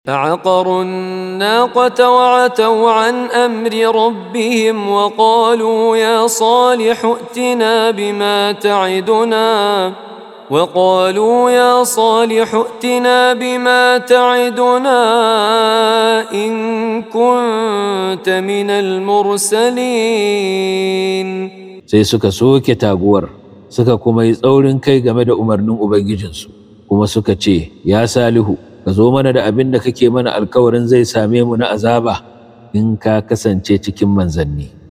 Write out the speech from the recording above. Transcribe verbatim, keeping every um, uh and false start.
فعقروا الناقة وعتوا عن أمر ربهم وقالوا يا صالح ائتنا بما تعدنا وقالوا يا صالح ائتنا بما تعدنا إن كنت من المرسلين. sai suka soke taguwar suka kuma yi tsaurin kai game da umarnin ubangijinsu kuma suka ce ya Salihu ka zo mana da abin da kake mana alkawarin zai same mu na azaba in ka kasance cikin manzanni.